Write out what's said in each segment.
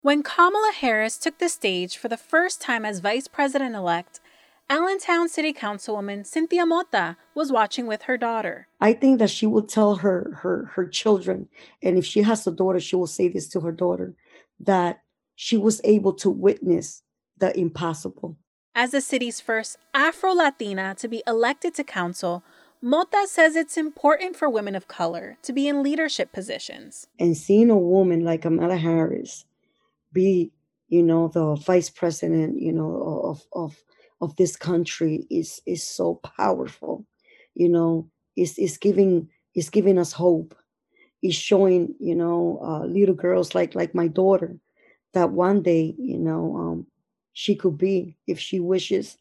When Kamala Harris took the stage for the first time as vice president-elect, Allentown City Councilwoman Cynthia Mota was watching with her daughter. I think that she will tell her children, and if she has a daughter, she will say this to her daughter, that she was able to witness the impossible. As the city's first Afro-Latina to be elected to council, Mota says it's important for women of color to be in leadership positions. And seeing a woman like Kamala Harris be, the vice president, of this country is so powerful. It's giving us hope. It's showing, little girls like my daughter that one day, she could be, if she wishes,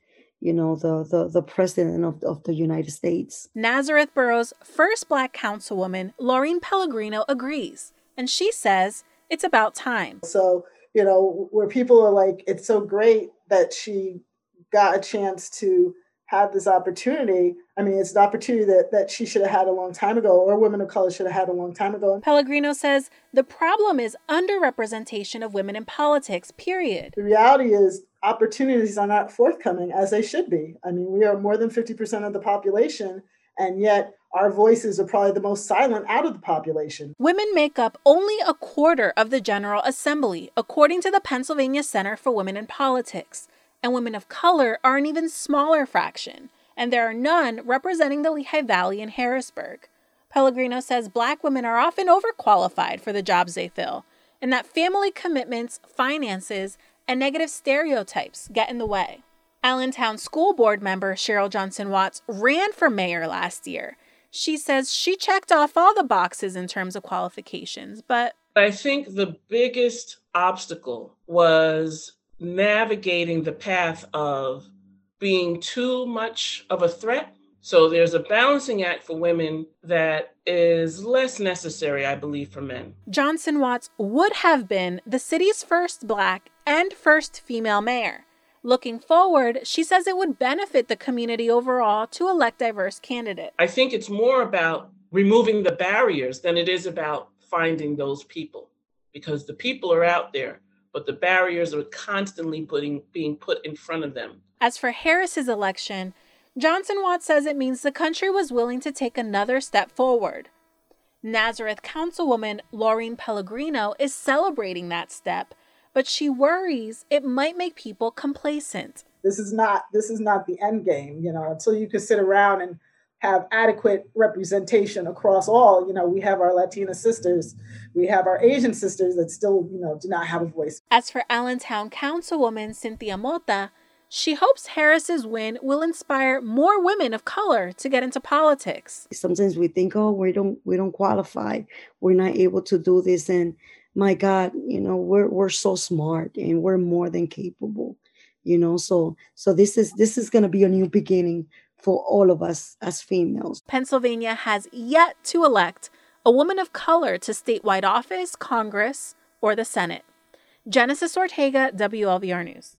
the president of the United States. Nazareth Borough's first Black councilwoman, Laureen Pellegrino, agrees, and she says it's about time. So, where people are like, it's so great that she got a chance to have this opportunity. I mean, it's an opportunity that she should have had a long time ago, or women of color should have had a long time ago. Pellegrino says the problem is underrepresentation of women in politics, period. The reality is opportunities are not forthcoming as they should be. I mean, we are more than 50% of the population, and yet our voices are probably the most silent out of the population. Women make up only a quarter of the General Assembly, according to the Pennsylvania Center for Women in Politics. And women of color are an even smaller fraction, and there are none representing the Lehigh Valley and Harrisburg. Pellegrino says Black women are often overqualified for the jobs they fill, and that family commitments, finances, and negative stereotypes get in the way. Allentown School Board member Cheryl Johnson Watts ran for mayor last year. She says she checked off all the boxes in terms of qualifications, but I think the biggest obstacle was navigating the path of being too much of a threat. So there's a balancing act for women that is less necessary, I believe, for men. Johnson Watts would have been the city's first Black and first female mayor. Looking forward, she says it would benefit the community overall to elect diverse candidates. I think it's more about removing the barriers than it is about finding those people, because the people are out there, but the barriers are constantly being put in front of them. As for Harris's election, Johnson Watts says it means the country was willing to take another step forward. Nazareth Councilwoman Laureen Pellegrino is celebrating that step, but she worries it might make people complacent. This is not the end game, until you can sit around and have adequate representation across all. We have our Latina sisters, we have our Asian sisters that still, do not have a voice. As for Allentown Councilwoman Cynthia Mota, she hopes Harris's win will inspire more women of color to get into politics. Sometimes we think, we don't qualify, we're not able to do this, and my God, we're so smart and we're more than capable, So this is going to be a new beginning for all of us as females. Pennsylvania has yet to elect a woman of color to statewide office, Congress, or the Senate. Genesis Ortega, WLVR News.